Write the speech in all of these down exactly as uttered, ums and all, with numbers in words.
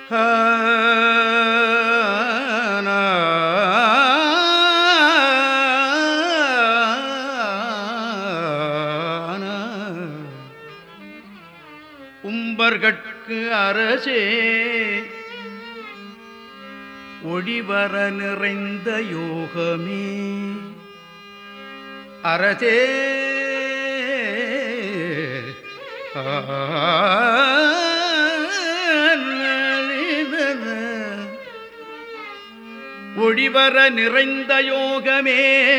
உம்பர்கட்கு அரசே ஒளிவர நிறைந்த யோகமே அரசே ஒளிவர நிறைந்த யோகமே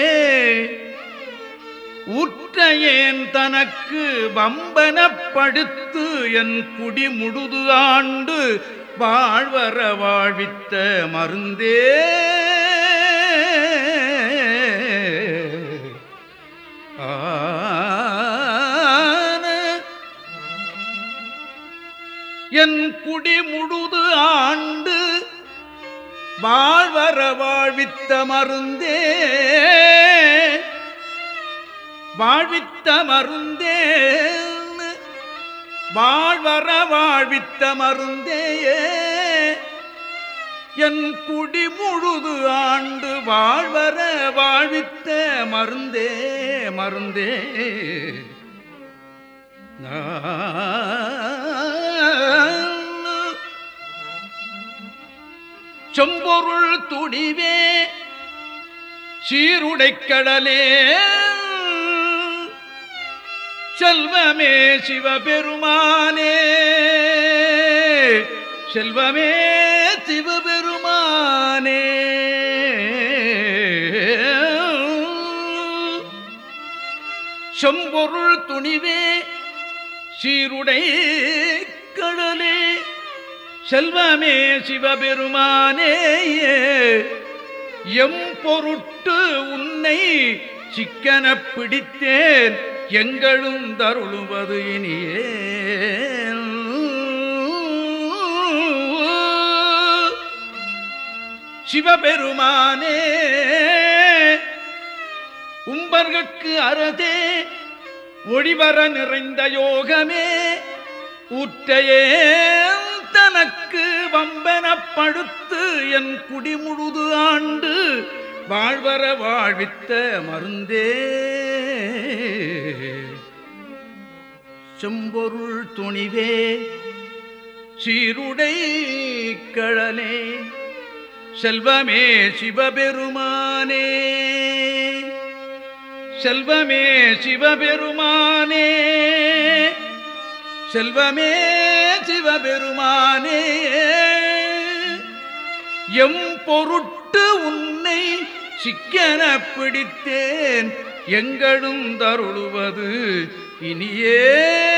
ஊற்றையேன் தனக்கு வம்பனப்படுத்து என் குடி முழுது ஆண்டு வாழ்வர வாழ்வித்த மருந்தே என் குடி முழுது ஆண்டு வாழ்வர வாழ்வித்த மருந்தே வாழ்வித்த மருந்தே வாழ்வர வாழ்வித்த மருந்தே என் குடி முழுது ஆண்டு வாழ்வர வாழ்வித்த மருந்தே மருந்தே செம்பொருள் துடிவே சீருடைக்கடலே செல்வமே சிவபெருமானே செல்வமே சிவபெருமானே செம்பொருள் துணிவே சீருடை கடலே செல்வமே சிவபெருமானே எம் பொருட்டு உன்னை சிக்கன பிடித்தேன் எங்களும் தருளுவது இனியே சிவபெருமானே உம்பர்கட்கு அரசே ஒளிவர நிறைந்த யோகமே ஊற்றையே தனக்கு வம்பனப்படுத்து என் குடி முழுது ஆண்டு வாழ்வர வாழ்வித்த மருந்தே செம்பொருள் துணிவே சீருடை கழலே செல்வமே சிவபெருமானே செல்வமே சிவபெருமானே செல்வமே சிவபெருமானே எம் பொருட்டு உன்னை சிக்கன பிடித்தேன் எங்களும் தருளுவது இனியே